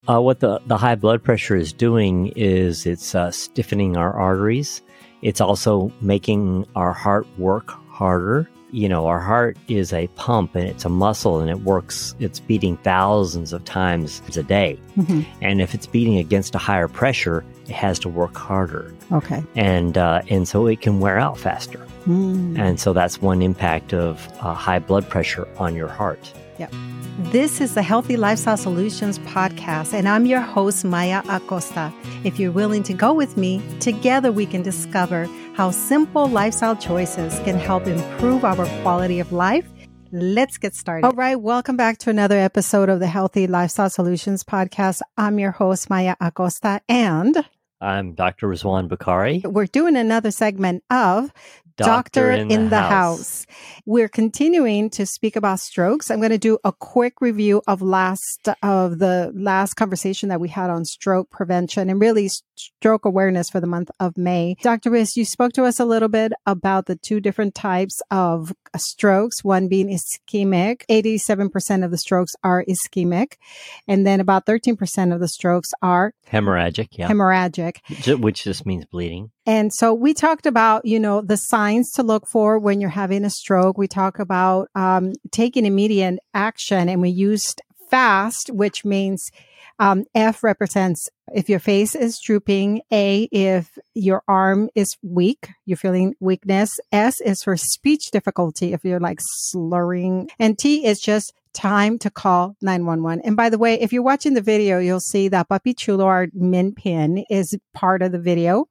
What the high blood pressure is doing is it's stiffening our arteries. It's also making our heart work harder. You know, our heart is a pump and it's a muscle and it's beating thousands of times a day. Mm-hmm. And if it's beating against a higher pressure, it has to work harder. Okay. And so it can wear out faster. Mm. And so that's one impact of high blood pressure on your heart. Yep. This is the Healthy Lifestyle Solutions podcast, and I'm your host, Maya Acosta. If you're willing to go with me, together we can discover how simple lifestyle choices can help improve our quality of life. Let's get started. All right. Welcome back to another episode of the Healthy Lifestyle Solutions podcast. I'm your host, Maya Acosta, and I'm Dr. Rizwan Bukhari. We're doing another segment of Doctor in the House. We're continuing to speak about strokes. I'm going to do a quick review of the last conversation that we had on stroke prevention and really stroke awareness for the month of May. Dr. Riz, you spoke to us a little bit about the two different types of strokes, one being ischemic. 87% of the strokes are ischemic. And then about 13% of the strokes are hemorrhagic. Yeah. Hemorrhagic. Which just means bleeding. And so we talked about, the signs to look for when you're having a stroke. We talk about taking immediate action, and we used FAST, which means F represents if your face is drooping, A, if your arm is weak, you're feeling weakness. S is for speech difficulty, if you're like slurring. And T is just time to call 911. And by the way, if you're watching the video, you'll see that Papi Chulo, our min pin, is part of the video.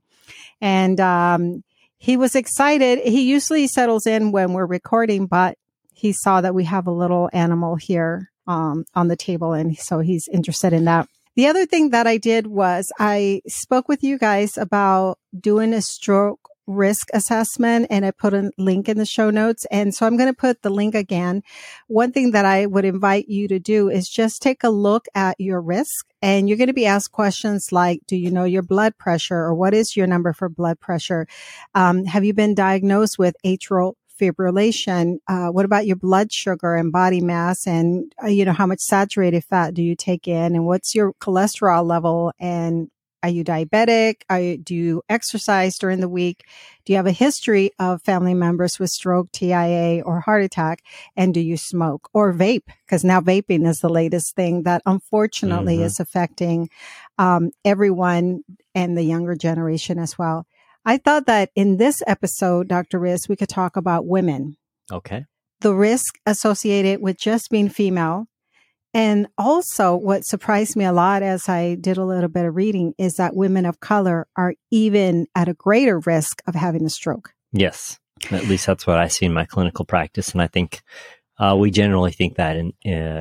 And he was excited. He usually settles in when we're recording, but he saw that we have a little animal here on the table, and so he's interested in that. The other thing that I did was I spoke with you guys about doing a stroke risk assessment, and I put a link in the show notes. And so I'm going to put the link again. One thing that I would invite you to do is just take a look at your risk, and you're going to be asked questions like, do you know your blood pressure, or what is your number for blood pressure? Have you been diagnosed with atrial fibrillation? What about your blood sugar and body mass? And, how much saturated fat do you take in? And what's your cholesterol level? And are you diabetic? Do you exercise during the week? Do you have a history of family members with stroke, TIA, or heart attack? And do you smoke or vape? Because now vaping is the latest thing that unfortunately is affecting everyone and the younger generation as well. I thought that in this episode, Dr. Riz, we could talk about women. Okay. The risk associated with just being female. And also what surprised me a lot as I did a little bit of reading is that women of color are even at a greater risk of having a stroke. Yes. At least that's what I see in my clinical practice. And I think we generally think that in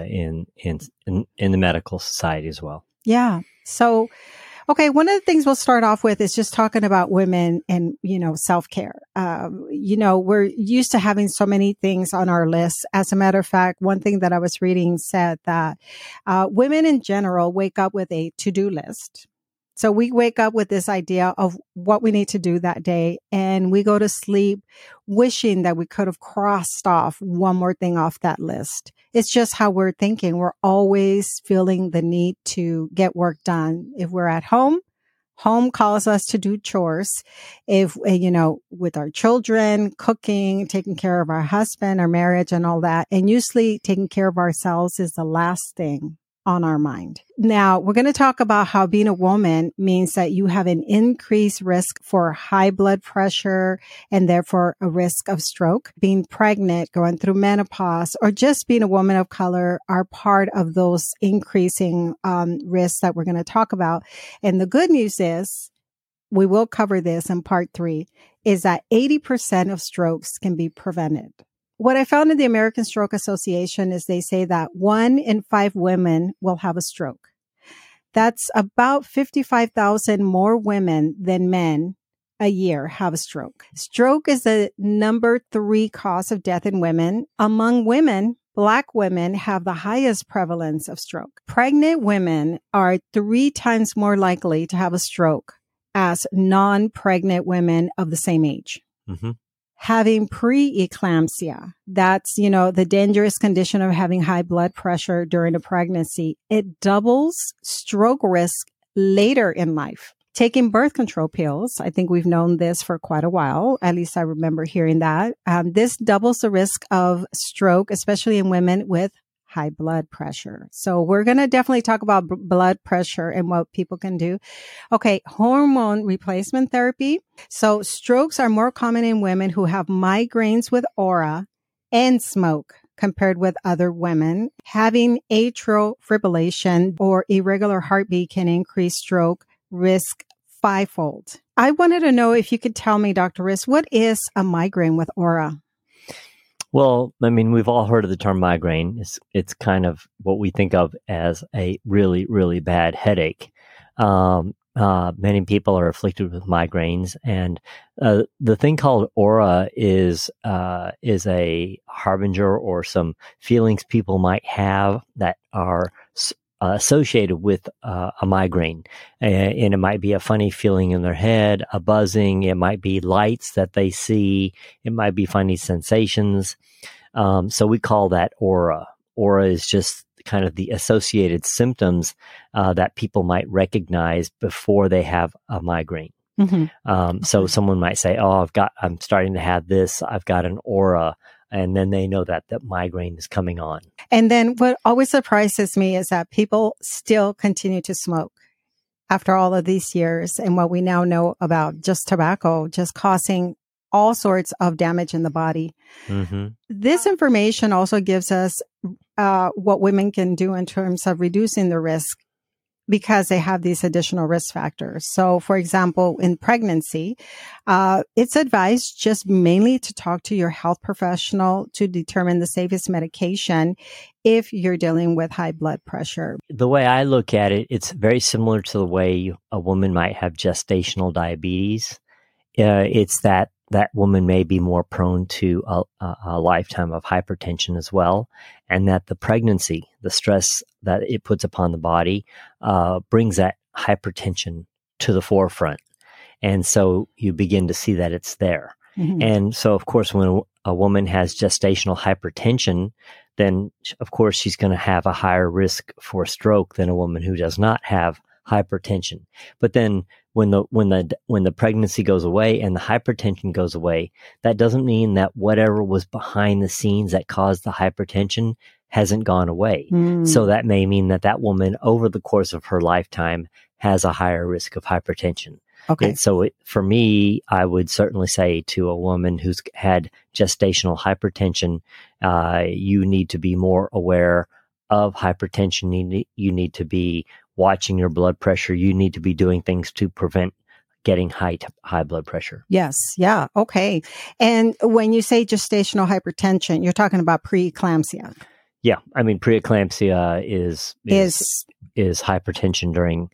the medical society as well. Yeah. So, okay, one of the things we'll start off with is just talking about women and, self-care. We're used to having so many things on our list. As a matter of fact, one thing that I was reading said that women in general wake up with a to-do list. So we wake up with this idea of what we need to do that day, and we go to sleep wishing that we could have crossed off one more thing off that list. It's just how we're thinking. We're always feeling the need to get work done. If we're at home calls us to do chores. If, with our children, cooking, taking care of our husband, our marriage and all that. And usually taking care of ourselves is the last thing on our mind. Now, we're going to talk about how being a woman means that you have an increased risk for high blood pressure and therefore a risk of stroke. Being pregnant, going through menopause, or just being a woman of color are part of those increasing risks that we're going to talk about. And the good news is, we will cover this in part 3, is that 80% of strokes can be prevented. What I found in the American Stroke Association is they say that 1 in 5 women will have a stroke. That's about 55,000 more women than men a year have a stroke. Stroke is the number 3 cause of death in women. Among women, Black women have the highest prevalence of stroke. Pregnant women are 3 times more likely to have a stroke as non-pregnant women of the same age. Mm-hmm. having preeclampsia. That's, the dangerous condition of having high blood pressure during a pregnancy. It doubles stroke risk later in life. Taking birth control pills, I think we've known this for quite a while. At least I remember hearing that. This doubles the risk of stroke, especially in women with high blood pressure. So we're going to definitely talk about blood pressure and what people can do. Okay. Hormone replacement therapy. So strokes are more common in women who have migraines with aura and smoke compared with other women. Having atrial fibrillation or irregular heartbeat can increase stroke risk fivefold. I wanted to know if you could tell me, Dr. Riss, what is a migraine with aura? Well, I mean, we've all heard of the term migraine. It's kind of what we think of as a really, really bad headache. Many people are afflicted with migraines, and the thing called aura is a harbinger or some feelings people might have that are associated with a migraine. And it might be a funny feeling in their head, a buzzing. It might be lights that they see. It might be funny sensations. So we call that aura. Aura is just kind of the associated symptoms that people might recognize before they have a migraine. Mm-hmm. So someone might say, "Oh, I'm starting to have this. I've got an aura." And then they know that migraine is coming on. And then what always surprises me is that people still continue to smoke after all of these years. And what we now know about just tobacco, just causing all sorts of damage in the body. Mm-hmm. This information also gives us what women can do in terms of reducing the risk because they have these additional risk factors. So, for example, in pregnancy, it's advised just mainly to talk to your health professional to determine the safest medication if you're dealing with high blood pressure. The way I look at it, it's very similar to the way a woman might have gestational diabetes. It's that woman may be more prone to a lifetime of hypertension as well, and that the pregnancy, the stress that it puts upon the body, brings that hypertension to the forefront. And so you begin to see that it's there. Mm-hmm. And so, of course, when a woman has gestational hypertension, then, of course, she's going to have a higher risk for stroke than a woman who does not have hypertension. But then when the pregnancy goes away and the hypertension goes away, that doesn't mean that whatever was behind the scenes that caused the hypertension hasn't gone away. So that may mean that woman over the course of her lifetime has a higher risk of hypertension. Okay. For me, I would certainly say to a woman who's had gestational hypertension, you need to be more aware of hypertension. You need to be watching your blood pressure. You need to be doing things to prevent getting high blood pressure. Yes. Yeah. Okay. And when you say gestational hypertension, you're talking about preeclampsia. Yeah. I mean, preeclampsia is hypertension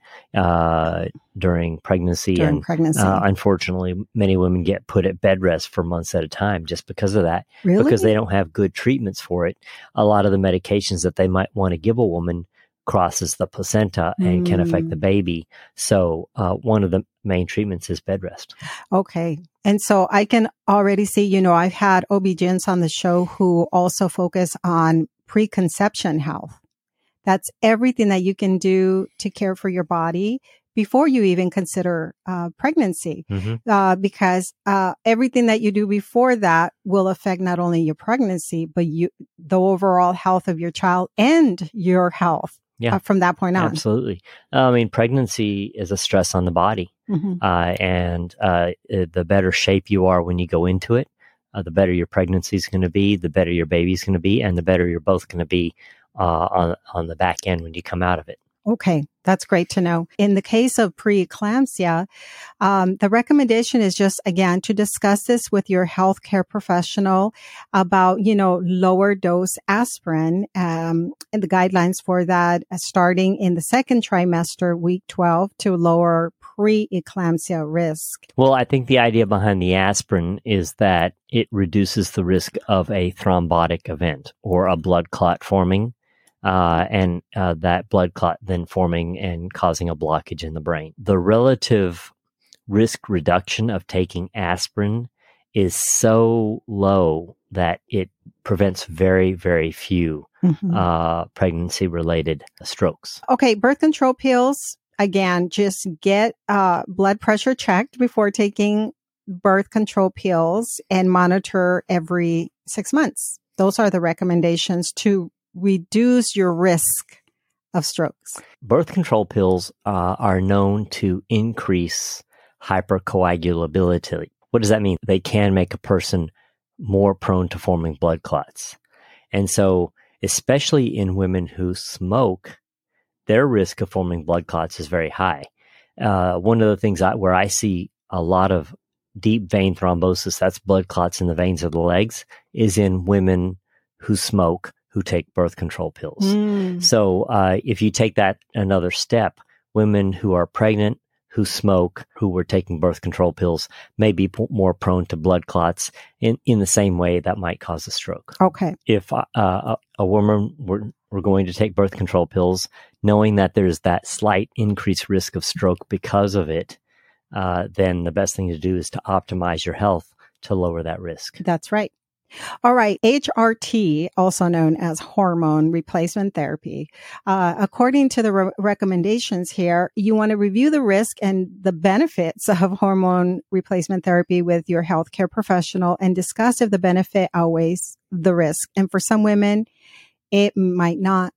during pregnancy. Unfortunately, many women get put at bed rest for months at a time just because of that. Really? Because they don't have good treatments for it. A lot of the medications that they might want to give a woman crosses the placenta and can affect the baby. So one of the main treatments is bed rest. Okay. And so I can already see, I've had OB-GYNs on the show who also focus on preconception health. That's everything that you can do to care for your body before you even consider pregnancy, because everything that you do before that will affect not only your pregnancy, but the overall health of your child and your health. Yeah, from that point on. Absolutely. I mean, pregnancy is a stress on the body. And the better shape you are when you go into it, the better your pregnancy is going to be, the better your baby's going to be, and the better you're both going to be on the back end when you come out of it. Okay, that's great to know. In the case of preeclampsia, the recommendation is just, again, to discuss this with your healthcare professional about, lower dose aspirin, and the guidelines for that starting in the second trimester, week 12, to lower preeclampsia risk. Well, I think the idea behind the aspirin is that it reduces the risk of a thrombotic event or a blood clot forming. And that blood clot then forming and causing a blockage in the brain. The relative risk reduction of taking aspirin is so low that it prevents very, very few pregnancy-related strokes. Okay, birth control pills, again, just get blood pressure checked before taking birth control pills and monitor every 6 months. Those are the recommendations to reduce your risk of strokes. Birth control pills are known to increase hypercoagulability. What does that mean? They can make a person more prone to forming blood clots. And so, especially in women who smoke, their risk of forming blood clots is very high. One of the things where I see a lot of deep vein thrombosis, that's blood clots in the veins of the legs, is in women who smoke, who take birth control pills. So if you take that another step, women who are pregnant, who smoke, who were taking birth control pills may be more prone to blood clots in the same way that might cause a stroke. Okay. If a woman were going to take birth control pills, knowing that there's that slight increased risk of stroke because of it, then the best thing to do is to optimize your health to lower that risk. That's right. All right. HRT, also known as hormone replacement therapy. According to the recommendations here, you want to review the risk and the benefits of hormone replacement therapy with your healthcare professional and discuss if the benefit outweighs the risk. And for some women, it might not.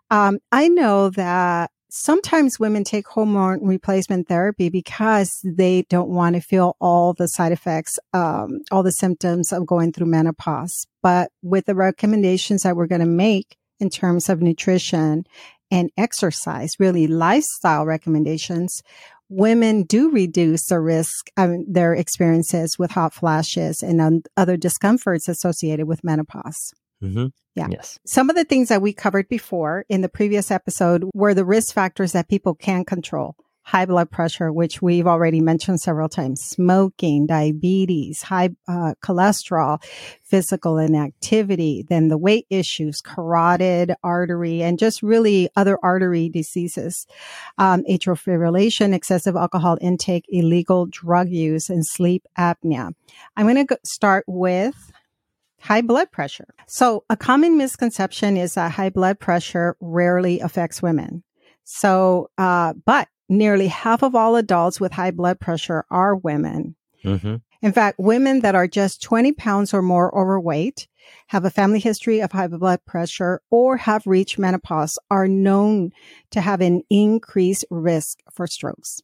I know that sometimes women take hormone replacement therapy because they don't want to feel all the side effects, all the symptoms of going through menopause. But with the recommendations that we're going to make in terms of nutrition and exercise, really lifestyle recommendations, women do reduce the risk, their experiences with hot flashes and other discomforts associated with menopause. Mm-hmm. Yeah. Yes. Some of the things that we covered before in the previous episode were the risk factors that people can control. High blood pressure, which we've already mentioned several times, smoking, diabetes, high cholesterol, physical inactivity, then the weight issues, carotid artery, and just really other artery diseases, atrial fibrillation, excessive alcohol intake, illegal drug use, and sleep apnea. I'm going to start with high blood pressure. So a common misconception is that high blood pressure rarely affects women. So, but nearly half of all adults with high blood pressure are women. Mm-hmm. In fact, women that are just 20 pounds or more overweight, have a family history of high blood pressure, or have reached menopause are known to have an increased risk for strokes.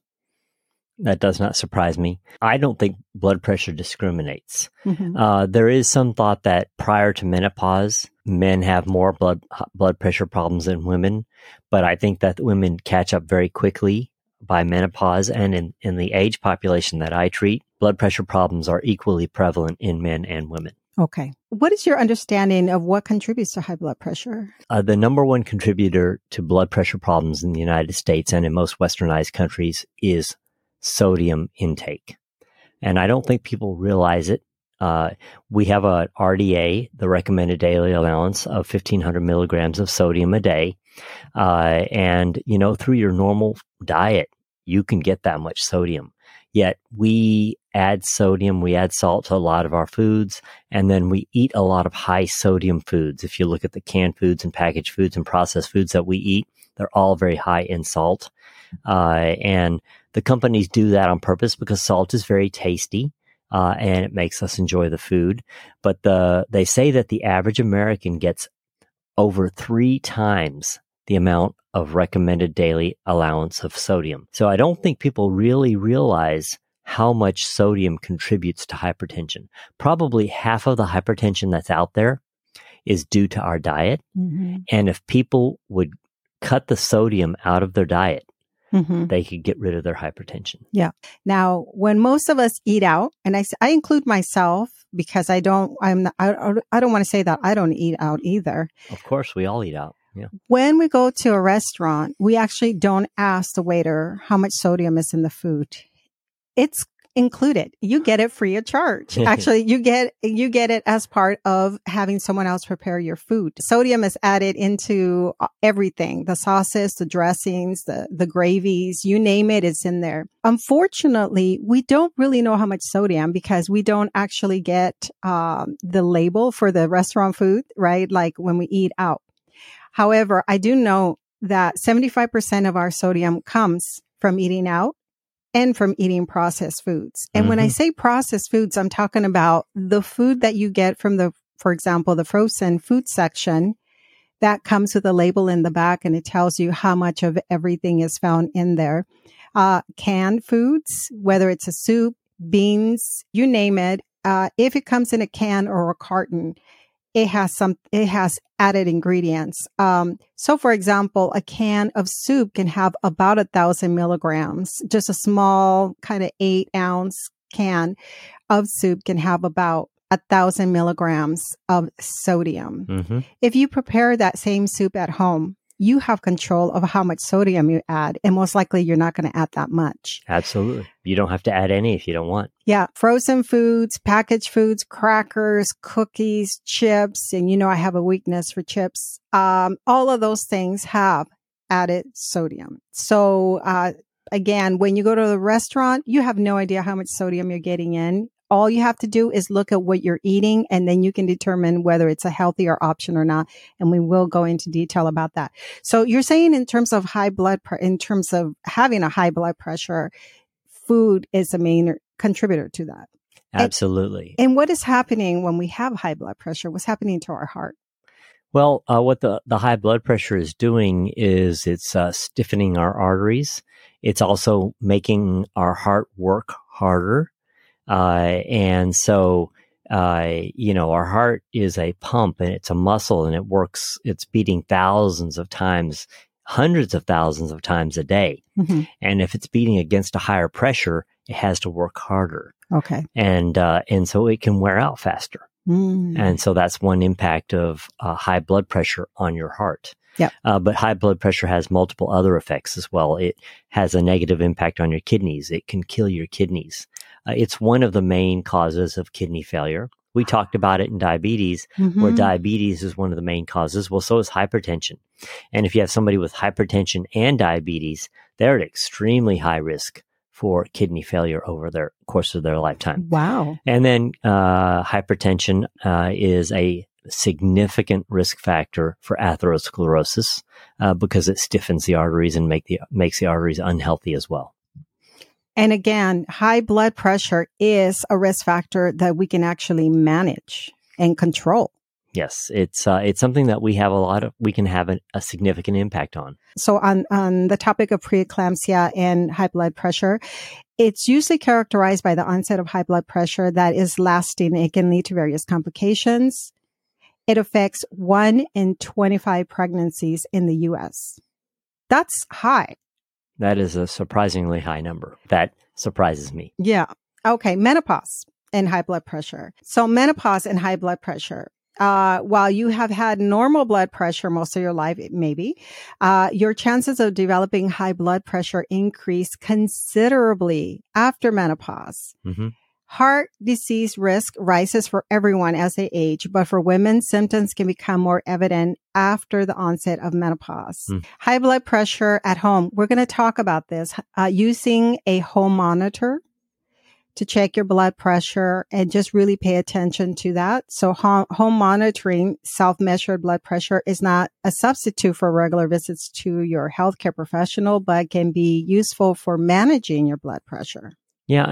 That does not surprise me. I don't think blood pressure discriminates. Mm-hmm. There is some thought that prior to menopause, men have more blood pressure problems than women, but I think that women catch up very quickly by menopause. And in the age population that I treat, blood pressure problems are equally prevalent in men and women. Okay. What is your understanding of what contributes to high blood pressure? The number one contributor to blood pressure problems in the United States and in most westernized countries is sodium intake. And I don't think people realize it. We have a RDA, the recommended daily allowance of 1,500 milligrams of sodium a day. And, through your normal diet, you can get that much sodium. Yet we add sodium, we add salt to a lot of our foods, and then we eat a lot of high sodium foods. If you look at the canned foods and packaged foods and processed foods that we eat, they're all very high in salt. And the companies do that on purpose because salt is very tasty, and it makes us enjoy the food. But they say that the average American gets over 3 times the amount of recommended daily allowance of sodium. So I don't think people really realize how much sodium contributes to hypertension. Probably half of the hypertension that's out there is due to our diet. Mm-hmm. And if people would cut the sodium out of their diet, mm-hmm. they could get rid of their hypertension. Yeah. Now, when most of us eat out, and I include myself because I don't want to say that I don't eat out either. Of course, we all eat out. Yeah. When we go to a restaurant, we actually don't ask the waiter how much sodium is in the food. It's included. You get it free of charge. Actually, you get it as part of having someone else prepare your food. Sodium is added into everything, the sauces, the dressings, the gravies, you name it, it's in there. Unfortunately, we don't really know how much sodium because we don't actually get the label for the restaurant food, right? Like when we eat out. However, I do know that 75% of our sodium comes from eating out and from eating processed foods. And when I say processed foods, I'm talking about the food that you get from for example, the frozen food section that comes with a label in the back and it tells you how much of everything is found in there. Canned foods, whether it's a soup, beans, you name it. If it comes in a can or a carton, it has added ingredients. So for example, a can of soup can have about 1,000 milligrams. Just a small kind of 8-ounce can of soup can have about 1,000 milligrams of sodium. If you prepare that same soup at home, you have control of how much sodium you add. And most likely you're not going to add that much. Absolutely. You don't have to add any if you don't want. Yeah. Frozen foods, packaged foods, crackers, cookies, chips. And I have a weakness for chips. All of those things have added sodium. So, again, when you go to the restaurant, you have no idea how much sodium you're getting in. All you have to do is look at what you're eating, and then you can determine whether it's a healthier option or not. And we will go into detail about that. So you're saying in terms of in terms of having a high blood pressure, food is a main contributor to that. Absolutely. And what is happening when we have high blood pressure? What's happening to our heart? Well, what the high blood pressure is doing is it's stiffening our arteries. It's also making our heart work harder. And so, our heart is a pump and it's a muscle and it's beating thousands of times, hundreds of thousands of times a day. And if it's beating against a higher pressure, it has to work harder. Okay. And so it can wear out faster. And so that's one impact of high blood pressure on your heart. Yeah. But high blood pressure has multiple other effects as well. It has a negative impact on your kidneys. It can kill your kidneys. It's one of the main causes of kidney failure. We talked about it in diabetes, where diabetes is one of the main causes. Well, so is hypertension. And if you have somebody with hypertension and diabetes, they're at extremely high risk for kidney failure over the course of their lifetime. Wow. And then hypertension is a significant risk factor for atherosclerosis because it stiffens the arteries and makes the arteries unhealthy as well. And again, high blood pressure is a risk factor that we can actually manage and control. Yes, it's something that we can have a significant impact on. So on the topic of preeclampsia and high blood pressure, it's usually characterized by the onset of high blood pressure that is lasting. It can lead to various complications. It affects 1 in 25 pregnancies in the U.S. That's high. That is a surprisingly high number. That surprises me. Yeah. Okay. Menopause and high blood pressure. So menopause and high blood pressure. While you have had normal blood pressure most of your life, maybe, your chances of developing high blood pressure increase considerably after menopause. Heart disease risk rises for everyone as they age, but for women, symptoms can become more evident after the onset of menopause. High blood pressure at home. We're going to talk about this using a home monitor to check your blood pressure and just really pay attention to that. So home monitoring, self-measured blood pressure is not a substitute for regular visits to your healthcare professional, but can be useful for managing your blood pressure. Yeah,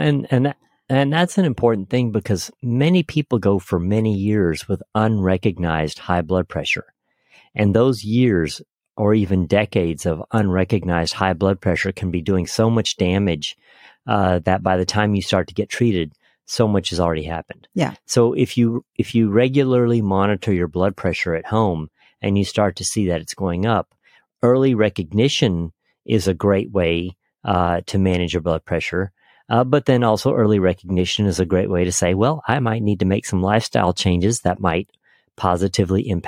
and that's an important thing because many people go for many years with unrecognized high blood pressure. And those years or even decades of unrecognized high blood pressure can be doing so much damage that by the time you start to get treated, so much has already happened. Yeah. So if you regularly monitor your blood pressure at home and you start to see that it's going up, early recognition is a great way to manage your blood pressure. But then also early recognition is a great way to say, well, I might need to make some lifestyle changes that might positively impact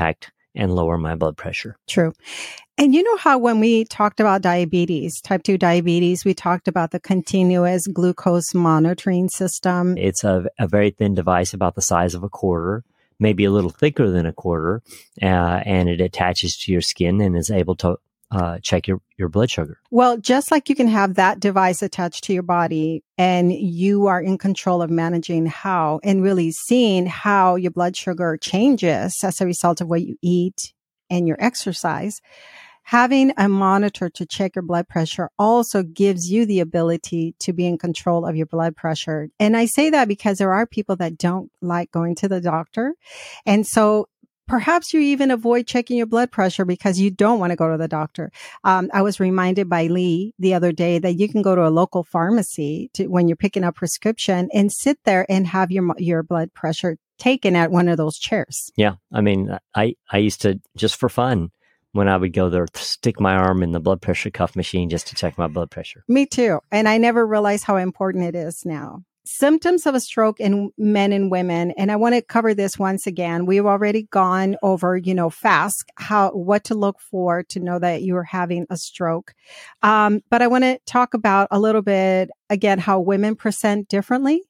and lower my blood pressure. True. And you know how when we talked about diabetes, type 2 diabetes, we talked about the continuous glucose monitoring system. It's a very thin device about the size of a quarter, maybe a little thicker than a quarter, and it attaches to your skin and is able to check your blood sugar. Well, just like you can have that device attached to your body and you are in control of managing how and really seeing how your blood sugar changes as a result of what you eat and your exercise, having a monitor to check your blood pressure also gives you the ability to be in control of your blood pressure. And I say that because there are people that don't like going to the doctor. And so perhaps you even avoid checking your blood pressure because you don't want to go to the doctor. I was reminded by Lee the other day that you can go to a local pharmacy when you're picking up prescription and sit there and have your blood pressure taken at one of those chairs. Yeah. I mean, I used to, just for fun, when I would go there, stick my arm in the blood pressure cuff machine just to check my blood pressure. Me too. And I never realized how important it is now. Symptoms of a stroke in men and women. And I want to cover this once again. We've already gone over, fast, what to look for to know that you are having a stroke. But I want to talk about a little bit, again, how women present differently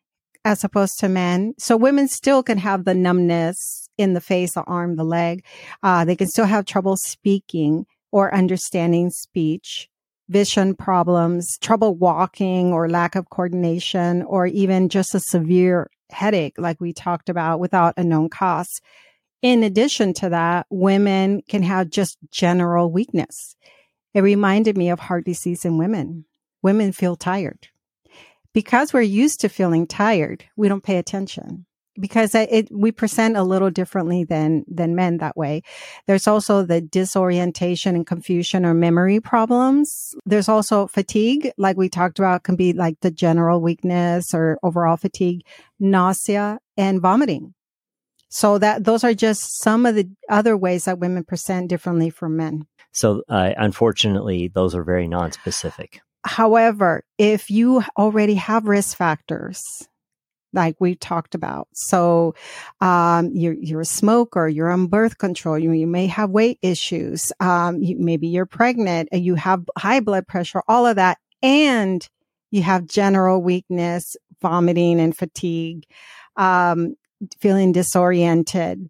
as opposed to men. So women still can have the numbness in the face, the arm, the leg. They can still have trouble speaking or understanding speech, vision problems, trouble walking or lack of coordination, or even just a severe headache like we talked about without a known cause. In addition to that, women can have just general weakness. It reminded me of heart disease in women. Women feel tired. Because we're used to feeling tired, we don't pay attention. Because we present a little differently than men that way. There's also the disorientation and confusion or memory problems. There's also fatigue, like we talked about, can be like the general weakness or overall fatigue, nausea, and vomiting. So those are just some of the other ways that women present differently from men. So unfortunately, those are very nonspecific. However, if you already have risk factors, like we talked about. So, you're a smoker, you're on birth control, you may have weight issues, maybe you're pregnant, and you have high blood pressure, all of that. And you have general weakness, vomiting and fatigue, feeling disoriented.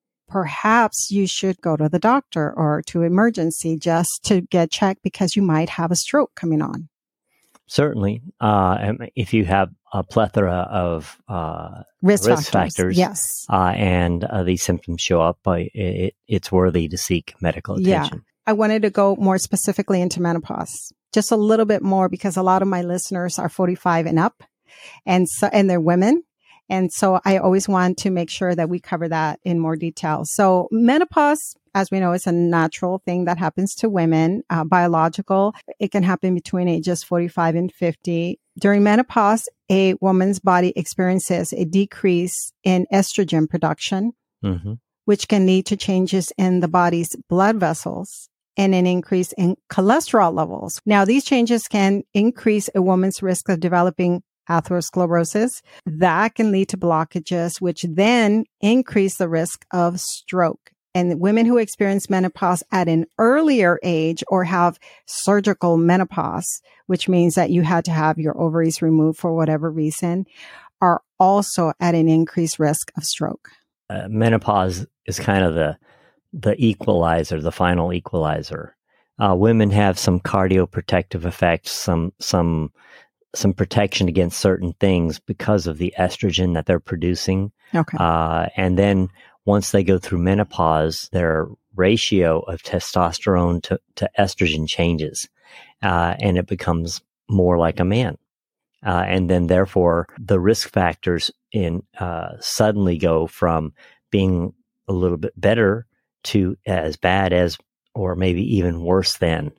Perhaps you should go to the doctor or to emergency just to get checked because you might have a stroke coming on. Certainly. If you have a plethora of risk factors, yes, and these symptoms show up, it's worthy to seek medical attention. Yeah. I wanted to go more specifically into menopause, just a little bit more, because a lot of my listeners are 45 and up, and they're women. And so I always want to make sure that we cover that in more detail. So menopause, as we know, is a natural thing that happens to women, biological. It can happen between ages 45 and 50. During menopause, a woman's body experiences a decrease in estrogen production, which can lead to changes in the body's blood vessels and an increase in cholesterol levels. Now, these changes can increase a woman's risk of developing atherosclerosis. That can lead to blockages, which then increase the risk of stroke. And women who experience menopause at an earlier age or have surgical menopause, which means that you had to have your ovaries removed for whatever reason, are also at an increased risk of stroke. Menopause is kind of the equalizer, the final equalizer. Women have some cardioprotective effects, some protection against certain things because of the estrogen that they're producing. Okay. And then once they go through menopause, their ratio of testosterone to estrogen changes, and it becomes more like a man. And then therefore the risk factors suddenly go from being a little bit better to as bad as, or maybe even worse than,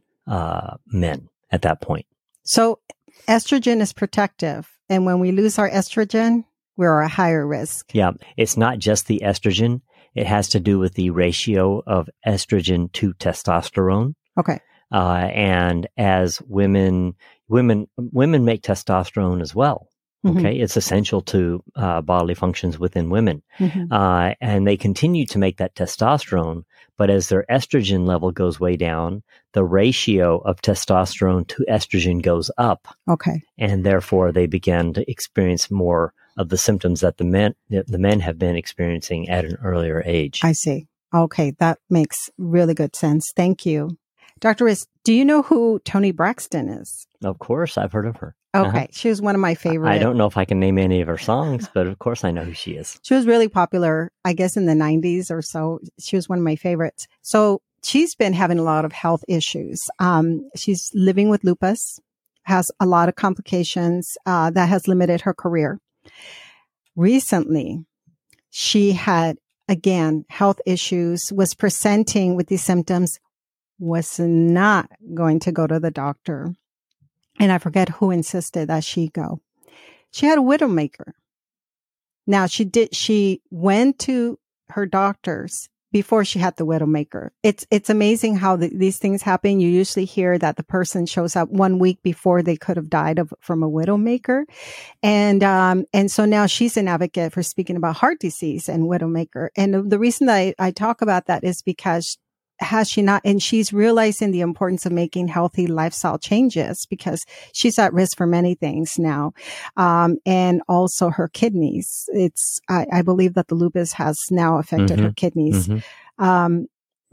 men at that point. So estrogen is protective. And when we lose our estrogen, we're at higher risk. Yeah. It's not just the estrogen. It has to do with the ratio of estrogen to testosterone. Okay. And as women make testosterone as well. Okay. It's essential to bodily functions within women. And they continue to make that testosterone. But as their estrogen level goes way down, the ratio of testosterone to estrogen goes up. Okay. And therefore they begin to experience more of the symptoms that the men have been experiencing at an earlier age. I see. Okay. That makes really good sense. Thank you. Dr. Riss, do you know who Toni Braxton is? Of course, I've heard of her. Okay. She was one of my favorite. I don't know if I can name any of her songs, but of course I know who she is. She was really popular, I guess, in the 90s or so. She was one of my favorites. So she's been having a lot of health issues. She's living with lupus, has a lot of complications that has limited her career. Recently, she had, again, health issues, was presenting with these symptoms, was not going to go to the doctor. And I forget who insisted that she go. She had a widowmaker. Now she went to her doctors before she had the widowmaker. It's amazing how these things happen. You usually hear that the person shows up 1 week before they could have died from a widowmaker. And so now she's an advocate for speaking about heart disease and widowmaker. And the reason that I talk about that is because she's realizing the importance of making healthy lifestyle changes because she's at risk for many things now. And also her kidneys. I believe that the lupus has now affected her kidneys. So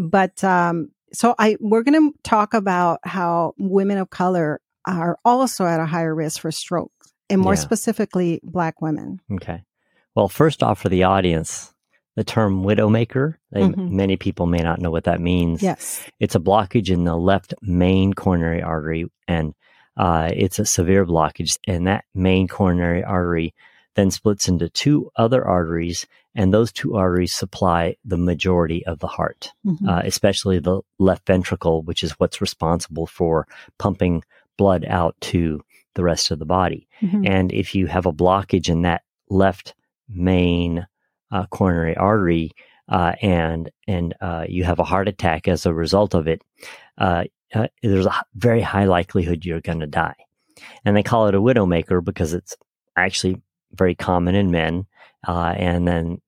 we're going to talk about how women of color are also at a higher risk for stroke, and more specifically, Black women. Okay. Well, first off, for the audience, the term widowmaker, many people may not know what that means. Yes. It's a blockage in the left main coronary artery, and it's a severe blockage. And that main coronary artery then splits into two other arteries, and those two arteries supply the majority of the heart, especially the left ventricle, which is what's responsible for pumping blood out to the rest of the body. And if you have a blockage in that left main coronary artery, and you have a heart attack as a result of it, there's a very high likelihood you're going to die. And they call it a widowmaker because it's actually very common in men. And then,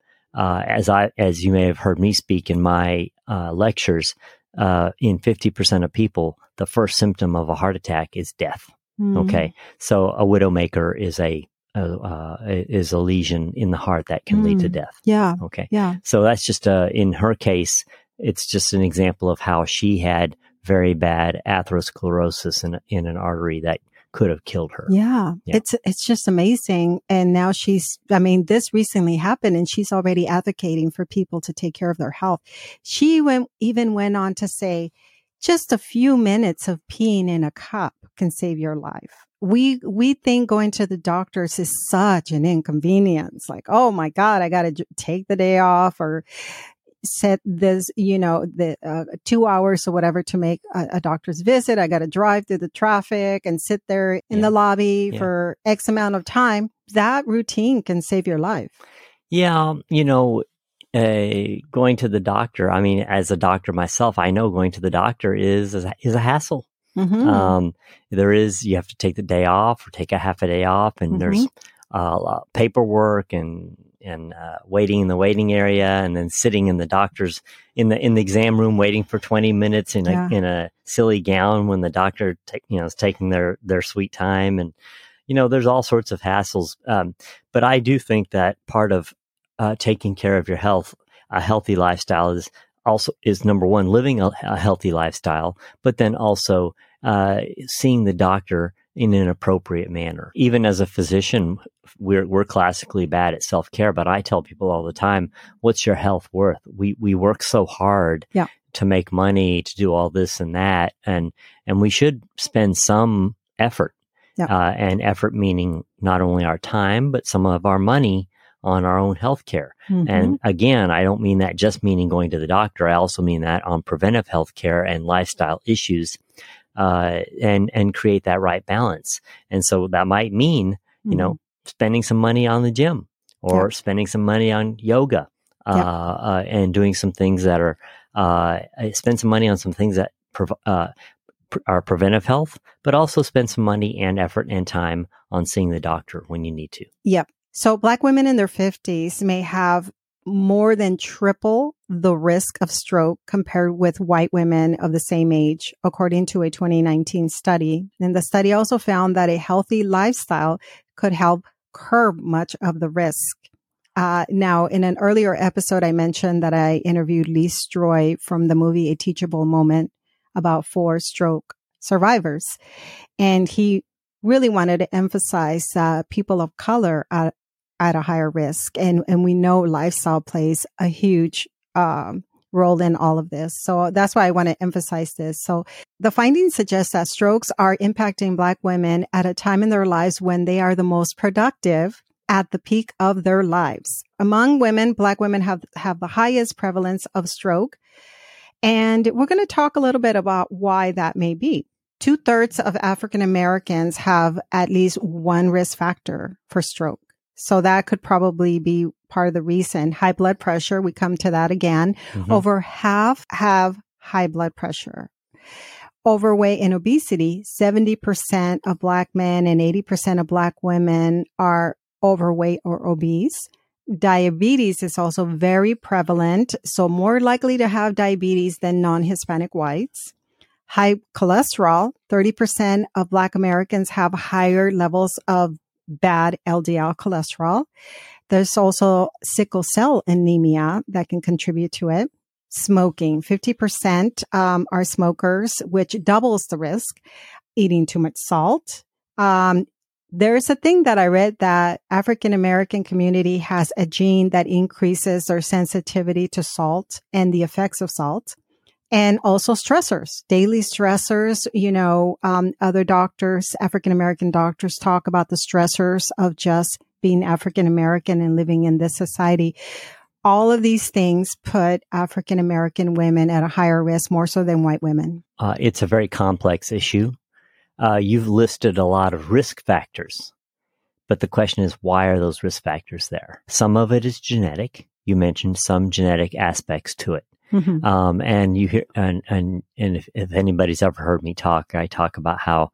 as you may have heard me speak in my lectures, in 50% of people, the first symptom of a heart attack is death. Okay, so a widowmaker is a lesion in the heart that can lead to death. Yeah. Okay. Yeah. So that's just in her case, it's just an example of how she had very bad atherosclerosis in an artery that could have killed her. Yeah. It's just amazing. And now this recently happened and she's already advocating for people to take care of their health. She even went on to say, just a few minutes of peeing in a cup can save your life. We think going to the doctors is such an inconvenience. Like, oh my God, I got to take the day off or set this, the 2 hours or whatever to make a doctor's visit. I got to drive through the traffic and sit there in the lobby for X amount of time. That routine can save your life. Yeah. Going to the doctor. I mean, as a doctor myself, I know going to the doctor is a hassle. You have to take the day off or take a half a day off, and there's paperwork and waiting in the waiting area, and then sitting in the doctor's in the exam room waiting for 20 minutes in a silly gown when the doctor is taking their sweet time, and there's all sorts of hassles. But I do think that part of taking care of your health, a healthy lifestyle is number one, living a healthy lifestyle, but then also seeing the doctor in an appropriate manner. Even as a physician, we're classically bad at self-care, but I tell people all the time, what's your health worth? We work so hard to make money, to do all this and that, and we should spend some effort, and effort meaning not only our time, but some of our money on our own health care. And again, I don't mean that just meaning going to the doctor. I also mean that on preventive health care and lifestyle issues, and create that right balance. And so that might mean, spending some money on the gym or spending some money on yoga, and doing some things that are, spend some money on some things that our preventive health, but also spend some money and effort and time on seeing the doctor when you need to. Yep. So Black women in their 50s may have more than triple the risk of stroke compared with white women of the same age, according to a 2019 study. And the study also found that a healthy lifestyle could help curb much of the risk. Now, in an earlier episode, I mentioned that I interviewed Lee Stroy from the movie A Teachable Moment about 4 stroke survivors. And he really wanted to emphasize people of color at a higher risk. And we know lifestyle plays a huge role in all of this. So that's why I want to emphasize this. So the findings suggest that strokes are impacting Black women at a time in their lives when they are the most productive at the peak of their lives. Among women, Black women have the highest prevalence of stroke. And we're going to talk a little bit about why that may be. 2/3 of African Americans have at least one risk factor for stroke. So that could probably be part of the reason. High blood pressure, we come to that again. Mm-hmm. Over half have high blood pressure. Overweight and obesity, 70% of Black men and 80% of Black women are overweight or obese. Diabetes is also very prevalent, so more likely to have diabetes than non-Hispanic whites. High cholesterol, 30% of Black Americans have higher levels of bad LDL cholesterol. There's also sickle cell anemia that can contribute to it. Smoking, 50% are smokers, which doubles the risk. Eating too much salt. There's a thing that I read that African American community has a gene that increases their sensitivity to salt and the effects of salt. And also stressors, daily stressors. Other doctors, African American doctors, talk about the stressors of just being African American and living in this society. All of these things put African American women at a higher risk, more so than white women. It's a very complex issue. You've listed a lot of risk factors, but the question is, why are those risk factors there? Some of it is genetic. You mentioned some genetic aspects to it. Mm-hmm. And you hear, and if anybody's ever heard me talk, I talk about how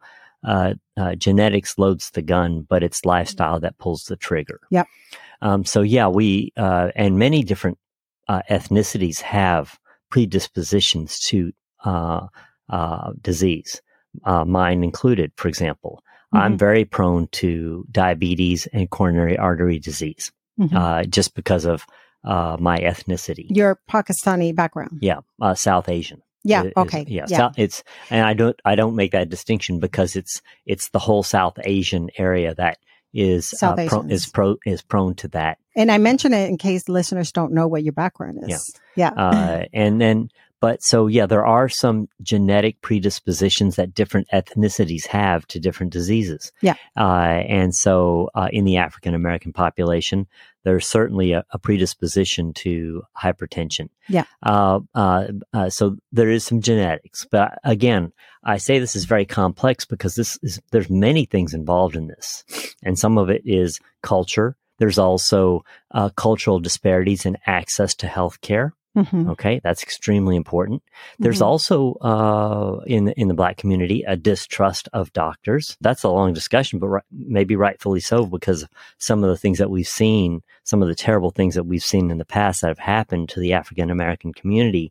genetics loads the gun, but it's lifestyle that pulls the trigger. Yep. We and many different ethnicities have predispositions to disease. Mine included, for example. Mm-hmm. I'm very prone to diabetes and coronary artery disease, just because of my ethnicity. Your Pakistani background. Yeah, South Asian. Yeah. Okay. Yeah. And I don't make that distinction because it's the whole South Asian area that is prone to that. And I mention it in case listeners don't know what your background is. Yeah. There are some genetic predispositions that different ethnicities have to different diseases. Yeah. In the African American population, there's certainly a predisposition to hypertension. Yeah. So there is some genetics, but again, I say this is very complex because there's many things involved in this, and some of it is culture. There's also cultural disparities in access to health care. Mm-hmm. Okay, that's extremely important. There's also in the Black community a distrust of doctors. That's a long discussion, but maybe rightfully so, because of some of the things that we've seen, some of the terrible things that we've seen in the past that have happened to the African American community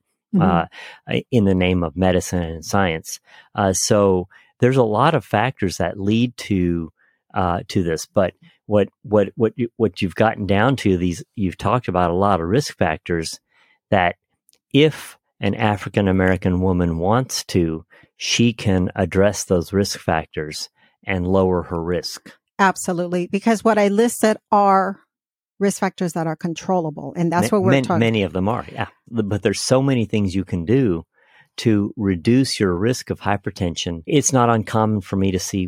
in the name of medicine and science. So there's a lot of factors that lead to this, but what you've gotten down to, you've talked about a lot of risk factors that if an African American woman wants to, she can address those risk factors and lower her risk. Absolutely. Because what I listed are risk factors that are controllable. And that's what we're talking about. Many of them are, yeah. But there's so many things you can do to reduce your risk of hypertension. It's not uncommon for me to see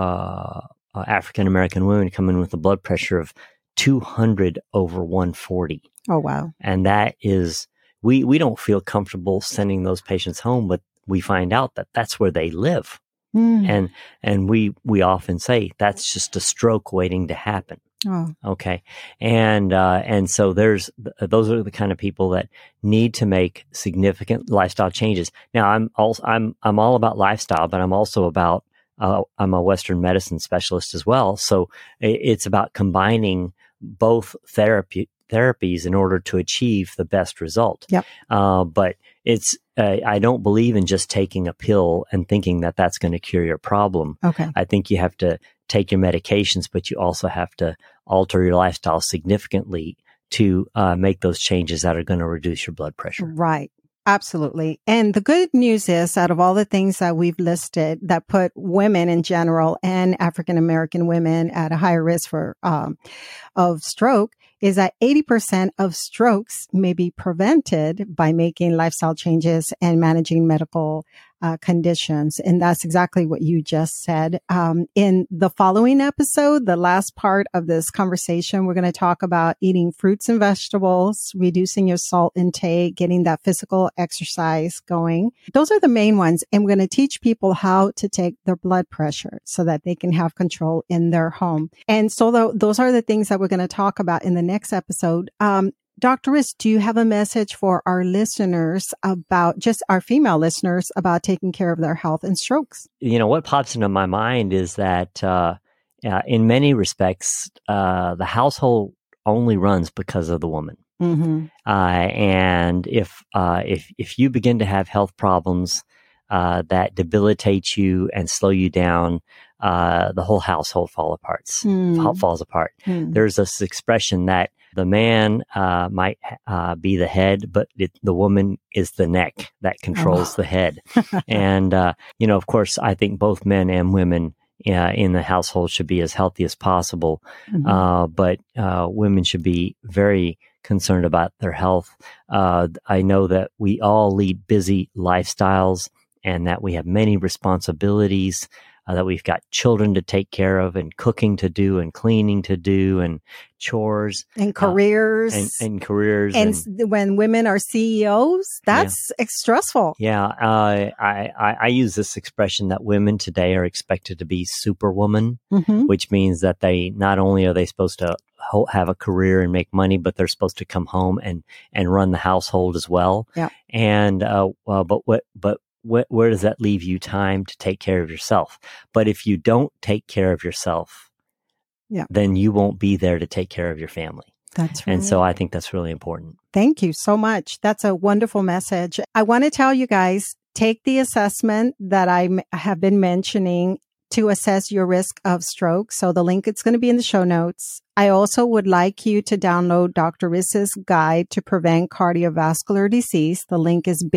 African American women come in with a blood pressure of 200 over 140. Oh, wow. And that is, we don't feel comfortable sending those patients home, but we find out that that's where they live. And we often say that's just a stroke waiting to happen. Oh, Okay. And so those are the kind of people that need to make significant lifestyle changes. Now, I'm all about lifestyle, but I'm also about, I'm a Western medicine specialist as well. So it's about combining both therapies in order to achieve the best result. yep. But I don't believe in just taking a pill and thinking that that's going to cure your problem. Okay. I think you have to take your medications, but you also have to alter your lifestyle significantly to make those changes that are going to reduce your blood pressure. Right. Absolutely. And the good news is, out of all the things that we've listed that put women in general and African American women at a higher risk of stroke, is that 80% of strokes may be prevented by making lifestyle changes and managing medical conditions. And that's exactly what you just said. In the following episode, the last part of this conversation, we're going to talk about eating fruits and vegetables, reducing your salt intake, getting that physical exercise going. Those are the main ones. And we're going to teach people how to take their blood pressure so that they can have control in their home. And so those are the things that we're going to talk about in the next episode. Dr. Riss, do you have a message for our listeners about, just our female listeners, about taking care of their health and strokes? You know, what pops into my mind is that in many respects, the household only runs because of the woman. Mm-hmm. And if you begin to have health problems that debilitate you and slow you down, the whole household falls apart. There's this expression that the man might be the head, but the woman is the neck that controls the head. And, of course, I think both men and women in the household should be as healthy as possible. Mm-hmm. But women should be very concerned about their health. I know that we all lead busy lifestyles and that we have many responsibilities, that we've got children to take care of and cooking to do and cleaning to do and chores. And careers. And careers. And when women are CEOs, that's stressful. Yeah. I use this expression that women today are expected to be superwoman, mm-hmm. which means that not only are they supposed to have a career and make money, but they're supposed to come home and run the household as well. Yeah. And, where does that leave you time to take care of yourself? But if you don't take care of yourself, then you won't be there to take care of your family. That's right. And so I think that's really important. Thank you so much. That's a wonderful message. I want to tell you guys, take the assessment that I have been mentioning to assess your risk of stroke. So the link is going to be in the show notes. I also would like you to download Dr. Riss's guide to prevent cardiovascular disease. The link is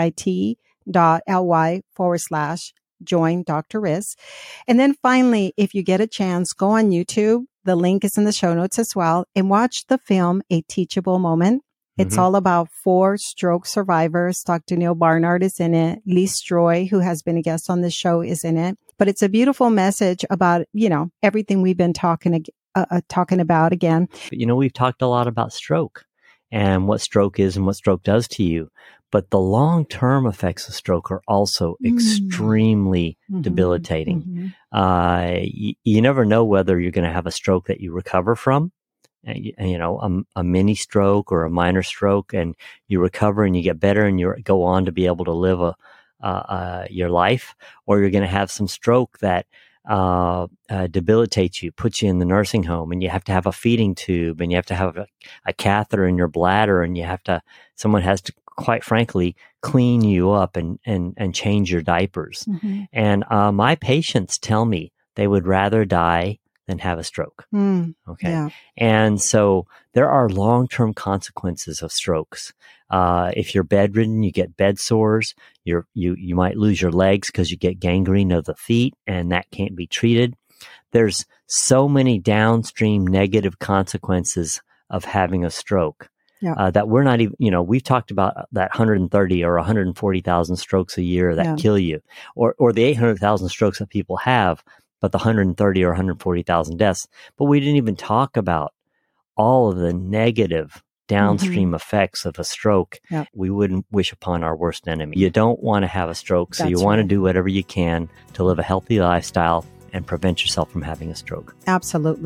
bit.ly/join Dr. Riss. And then finally, if you get a chance, go on YouTube. The link is in the show notes as well, and watch the film, A Teachable Moment. It's all about 4 stroke survivors. Dr. Neil Barnard is in it. Lee Stroy, who has been a guest on the show, is in it. But it's a beautiful message about, everything we've been talking about again. We've talked a lot about stroke and what stroke is and what stroke does to you. But the long-term effects of stroke are also extremely debilitating. You never know whether you're going to have a stroke that you recover from, a mini stroke or a minor stroke, and you recover and you get better and you go on to be able to live your life, or you're going to have some stroke that debilitates you, puts you in the nursing home, and you have to have a feeding tube, and you have to have a catheter in your bladder, and someone has to, quite frankly, clean you up and change your diapers. Mm-hmm. And my patients tell me they would rather die than have a stroke. Okay. Yeah. And so there are long-term consequences of strokes. If you're bedridden, you get bed sores. You might lose your legs because you get gangrene of the feet, and that can't be treated. There's so many downstream negative consequences of having a stroke. Yeah. That we're not even, we've talked about that 130 or 140,000 strokes a year that kill you, or the 800,000 strokes that people have, but the 130 or 140,000 deaths. But we didn't even talk about all of the negative downstream effects of a stroke. Yep. We wouldn't wish upon our worst enemy. You don't want to have a stroke, so you want to do whatever you can to live a healthy lifestyle and prevent yourself from having a stroke. Absolutely.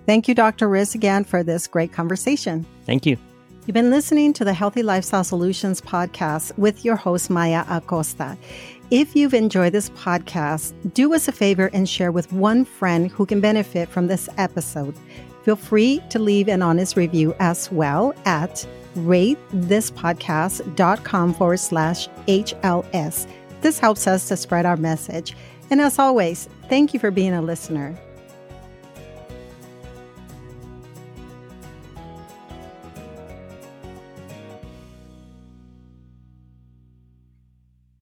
Thank you, Dr. Riz, again for this great conversation. Thank you. You've been listening to the Healthy Lifestyle Solutions podcast with your host, Maya Acosta. If you've enjoyed this podcast, do us a favor and share with one friend who can benefit from this episode. Feel free to leave an honest review as well at ratethispodcast.com/HLS. This helps us to spread our message. And as always, thank you for being a listener.